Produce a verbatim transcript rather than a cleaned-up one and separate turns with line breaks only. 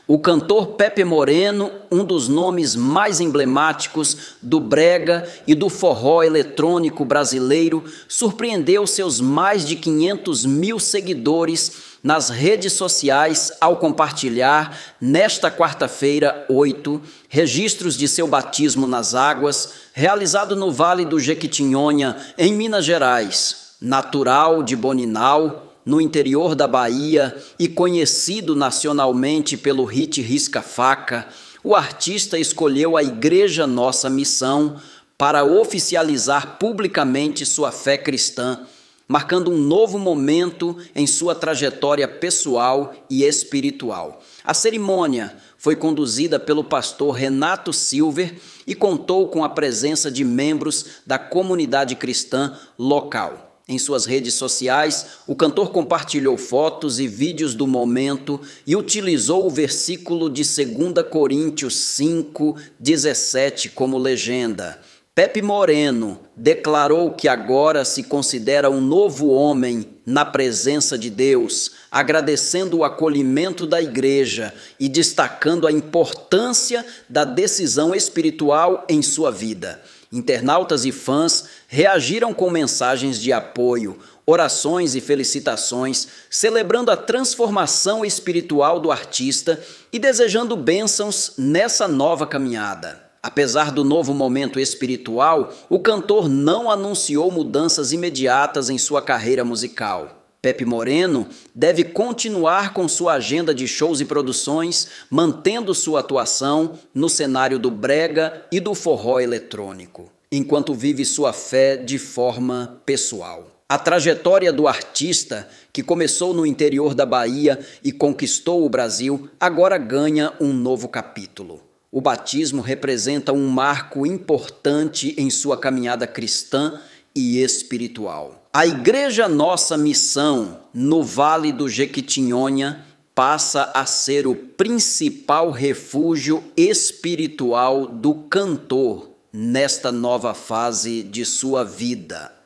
O cantor Pepe Moreno, um dos nomes mais emblemáticos do brega e do forró eletrônico brasileiro, surpreendeu seus mais de quinhentos mil seguidores nas redes sociais ao compartilhar, nesta quarta-feira, oito, registros de seu batismo nas águas, realizado no Vale do Jequitinhonha, em Minas Gerais. Natural de Boninal, no interior da Bahia e conhecido nacionalmente pelo hit Risca-Faca, o artista escolheu a Igreja Nossa Missão para oficializar publicamente sua fé cristã, marcando um novo momento em sua trajetória pessoal e espiritual. A cerimônia foi conduzida pelo pastor Renato Silver e contou com a presença de membros da comunidade cristã local. Em suas redes sociais, o cantor compartilhou fotos e vídeos do momento e utilizou o versículo de segunda Coríntios cinco, dezessete como legenda. Pepe Moreno declarou que agora se considera um novo homem na presença de Deus, agradecendo o acolhimento da igreja e destacando a importância da decisão espiritual em sua vida. Internautas e fãs reagiram com mensagens de apoio, orações e felicitações, celebrando a transformação espiritual do artista e desejando bênçãos nessa nova caminhada. Apesar do novo momento espiritual, o cantor não anunciou mudanças imediatas em sua carreira musical. Pepe Moreno deve continuar com sua agenda de shows e produções, mantendo sua atuação no cenário do brega e do forró eletrônico, enquanto vive sua fé de forma pessoal. A trajetória do artista, que começou no interior da Bahia e conquistou o Brasil, agora ganha um novo capítulo. O batismo representa um marco importante em sua caminhada cristã e espiritual. A Igreja Nossa Missão, no Vale do Jequitinhonha, passa a ser o principal refúgio espiritual do cantor nesta nova fase de sua vida.